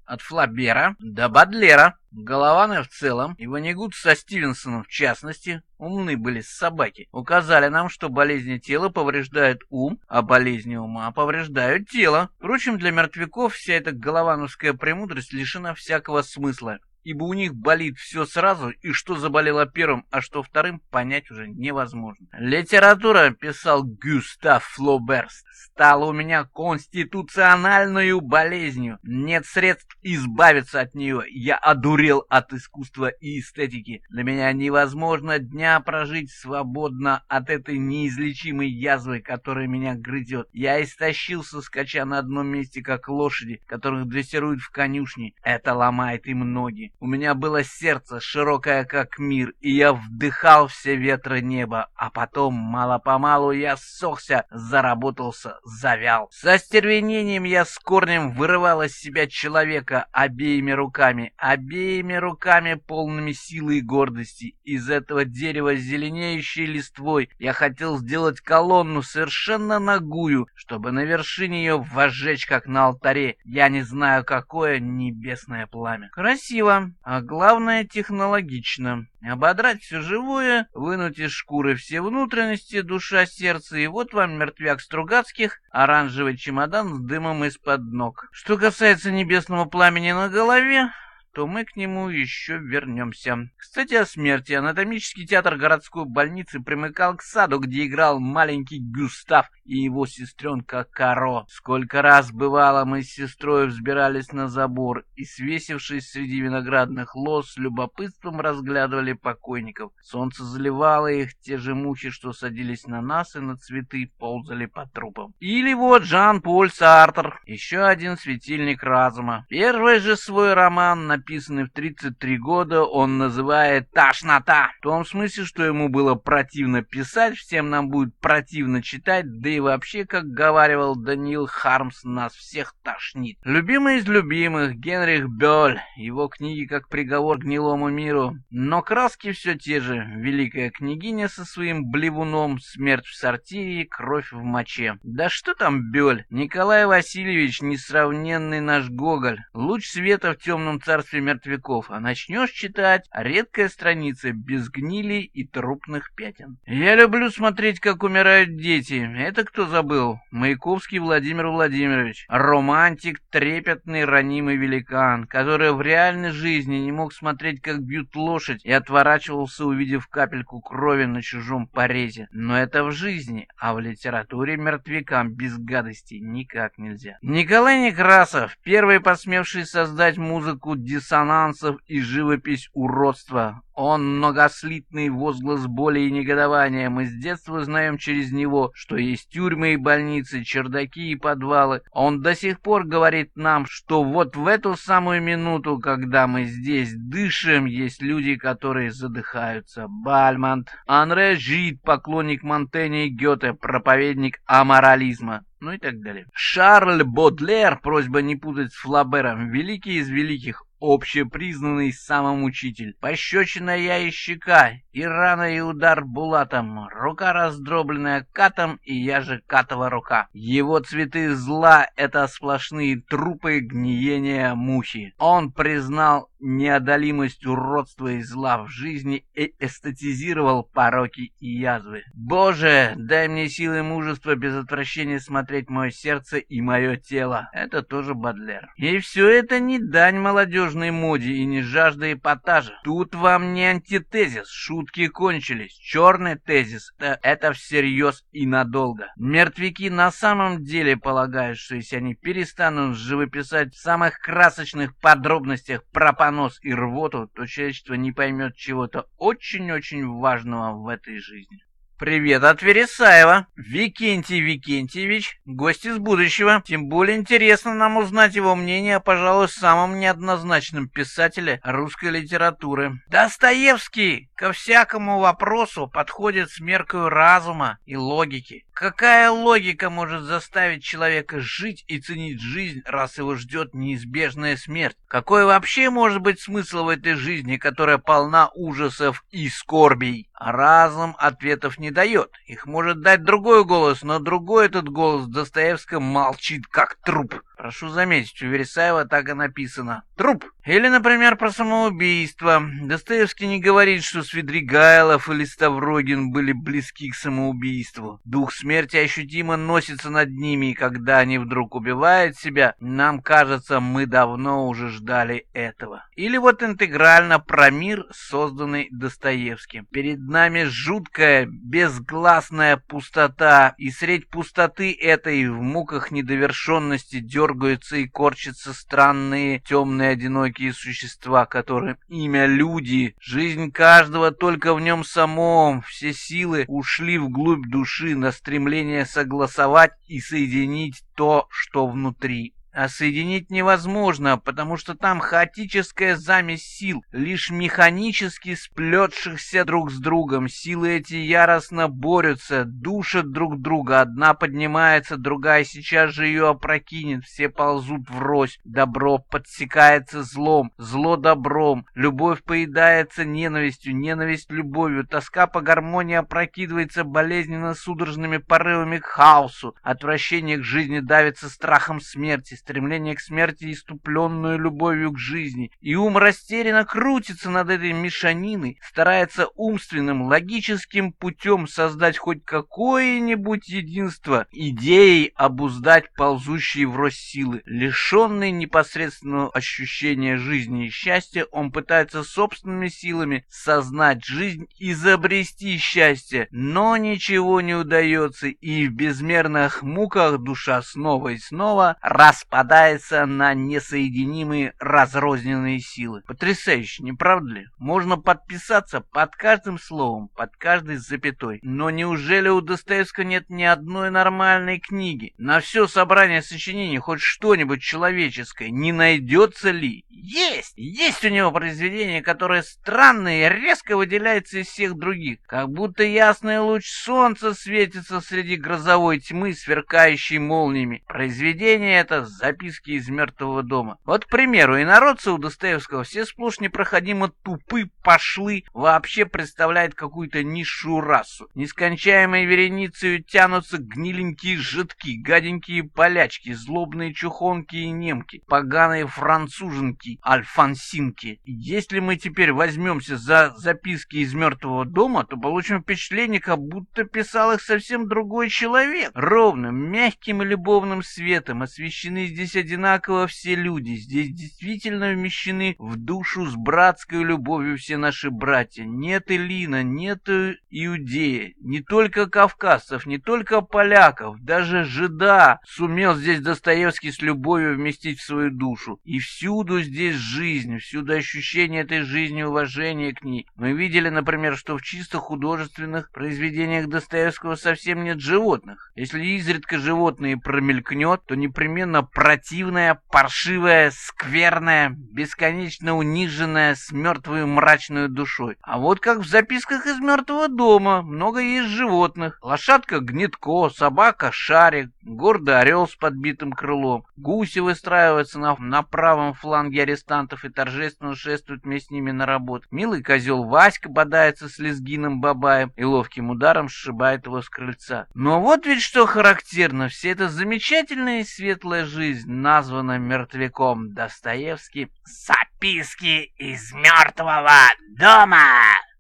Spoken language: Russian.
от Флабера до Бодлера. Голованы в целом и Воннегут со Стивенсоном в частности, умны были собаки, указали нам, что болезни тела повреждают ум, а болезни ума повреждают тело. Впрочем, для мертвяков вся эта головановская премудрость лишена всякого смысла, ибо у них болит все сразу, и что заболело первым, а что вторым, понять уже невозможно. «Литература, — писал Гюстав Флобер, — стала у меня конституциональной болезнью. Нет средств избавиться от нее. Я одурел от искусства и эстетики. Для меня невозможно дня прожить свободно от этой неизлечимой язвы, которая меня грызет. Я истощился, скача на одном месте, как лошади, которых дрессируют в конюшне. Это ломает им ноги. У меня было сердце, широкое как мир, и я вдыхал все ветры неба, а потом, мало-помалу, я ссохся, заработался, завял. Со остервенением я с корнем вырывал из себя человека обеими руками, полными силы и гордости. Из этого дерева, зеленеющей листвой, я хотел сделать колонну совершенно нагую, чтобы на вершине ее возжечь, как на алтаре, я не знаю какое небесное пламя. Красиво, а главное технологично. Ободрать все живое, вынуть из шкуры все внутренности, душа, сердце, и вот вам мертвяк Стругацких, оранжевый чемодан с дымом из-под ног. Что касается небесного пламени на голове, то мы к нему еще вернемся. Кстати, о смерти. Анатомический театр городской больницы примыкал к саду, где играл маленький Гюстав и его сестренка Каро. Сколько раз, бывало, мы с сестрой взбирались на забор и, свесившись среди виноградных лоз, с любопытством разглядывали покойников. Солнце заливало их, те же мухи, что садились на нас и на цветы, ползали по трупам. Или вот Жан-Поль Сартр, еще один светильник разума. Первый же свой роман, написанный в 33 года, он называет «Тошнота». В том смысле, что ему было противно писать, всем нам будет противно читать, да и вообще, как говаривал Даниил Хармс, нас всех тошнит. Любимый из любимых, Генрих Бёль, его книги как приговор к гнилому миру. Но краски все те же. Великая княгиня со своим блевуном, смерть в сортире, кровь в моче. Да что там Бёль? Николай Васильевич, несравненный наш Гоголь. Луч света в темном царстве мертвяков. А начнешь читать — редкая страница без гнили и трупных пятен. Я люблю смотреть, как умирают дети. Это кто забыл? Маяковский Владимир Владимирович. Романтик, трепетный, ранимый великан, который в реальной жизни не мог смотреть, как бьют лошадь, и отворачивался, увидев капельку крови на чужом порезе. Но это в жизни, а в литературе мертвякам без гадостей никак нельзя. Николай Некрасов, первый посмевший создать музыку диссонансов и живопись уродства. Он многослитный возглас боли и негодования. Мы с детства знаем через него, что есть тюрьмы и больницы, чердаки и подвалы. Он до сих пор говорит нам, что вот в эту самую минуту, когда мы здесь дышим, есть люди, которые задыхаются. Бальмонт. Андре Жид, поклонник Монтэня и Гёте, проповедник аморализма. Ну и так далее. Шарль Бодлер, просьба не путать с Флабером, великий из великих, общепризнанный самомучитель. Пощечина я и щека, и рана, и удар булатом, рука раздробленная катом, и я же катова рука. Его цветы зла — это сплошные трупы, гниения, мухи. Он признал неодолимость уродства и зла в жизни и эстетизировал пороки и язвы. Боже, дай мне силы и мужества без отвращения смотреть мое сердце и мое тело. Это тоже Бодлер. И все это не дань молодежной моде и не жажда эпатажа. Тут вам не антитезис, шутки кончились. Черный тезис — это всерьез и надолго. Мертвяки на самом деле полагают, что если они перестанут живописать в самых красочных подробностях пропонос и рвоту, то человечество не поймет чего-то очень-очень важного в этой жизни. Привет от Вересаева. Викентий Викентьевич, гость из будущего. Тем более интересно нам узнать его мнение о, пожалуй, самом неоднозначном писателе русской литературы. Достоевский ко всякому вопросу подходит с меркой разума и логики. Какая логика может заставить человека жить и ценить жизнь, раз его ждет неизбежная смерть? Какой вообще может быть смысл в этой жизни, которая полна ужасов и скорбей? Разум ответов не дает. Их может дать другой голос, но другой этот голос в Достоевском молчит, как труп. Прошу заметить, у Вересаева так и написано «труп». Или, например, про самоубийство. Достоевский не говорит, что Свидригайлов или Ставрогин были близки к самоубийству. Дух смерти ощутимо носится над ними, и когда они вдруг убивают себя, нам кажется, мы давно уже ждали этого. Или вот интегрально про мир, созданный Достоевским. Перед нами жуткая, безгласная пустота, и средь пустоты этой в муках недовершенности дергаются и корчатся странные, темные, одинокие существа, которым имя люди. Жизнь каждого только в нем самом. Все силы ушли вглубь души на стремление согласовать и соединить то, что внутри. А соединить невозможно, потому что там хаотическая замесь сил, лишь механически сплетшихся друг с другом. Силы эти яростно борются, душат друг друга. Одна поднимается, другая сейчас же ее опрокинет. Все ползут врозь. Добро подсекается злом, зло добром. Любовь поедается ненавистью, ненависть любовью. Тоска по гармонии опрокидывается болезненно судорожными порывами к хаосу. Отвращение к жизни давится страхом смерти. Стремление к смерти, иступленную любовью к жизни. И ум растерянно крутится над этой мешаниной, старается умственным, логическим путем создать хоть какое-нибудь единство, идеей обуздать ползущие врозь силы. Лишенный непосредственного ощущения жизни и счастья, он пытается собственными силами сознать жизнь, изобрести счастье, но ничего не удается, и в безмерных муках душа снова и снова распадается на несоединимые разрозненные силы. Потрясающе, не правда ли? Можно подписаться под каждым словом, под каждой запятой. Но неужели у Достоевского нет ни одной нормальной книги? На все собрание сочинений хоть что-нибудь человеческое не найдется ли? Есть у него произведение, которое странное и резко выделяется из всех других. Как будто ясный луч солнца светится среди грозовой тьмы, сверкающей молниями. Произведение это «Записки из мертвого дома». Вот, к примеру, инородцы у Достоевского все сплошь непроходимо тупы, пошлы, вообще представляют какую-то низшую расу. Нескончаемой вереницей тянутся гниленькие жидки, гаденькие полячки, злобные чухонки и немки, поганые француженки, альфонсинки. Если мы теперь возьмемся за «Записки из мертвого дома», то получим впечатление, как будто писал их совсем другой человек. Ровным, мягким и любовным светом освещены здесь одинаково все люди. Здесь действительно вмещены в душу с братской любовью все наши братья. Нет эллина, нет иудея, не только кавказцев, не только поляков, даже жида сумел здесь Достоевский с любовью вместить в свою душу. И всюду здесь жизнь, всюду ощущение этой жизни, уважение к ней. Мы видели, например, что в чисто художественных произведениях Достоевского совсем нет животных. Если изредка животное промелькнет, то непременно противная, паршивая, скверная, бесконечно униженная, с мертвой мрачной душой. А вот как в «Записках из мертвого дома» много есть животных. Лошадка Гнетко, собака Шарик, гордый орел с подбитым крылом. Гуси выстраиваются на правом фланге арестантов и торжественно шествуют вместе с ними на работу. Милый козел Васька бодается с лезгиным Бабаем и ловким ударом сшибает его с крыльца. Но вот ведь что характерно, вся эта замечательная и светлая жизнь названа мертвяком. Достоевский «Записки из мертвого дома».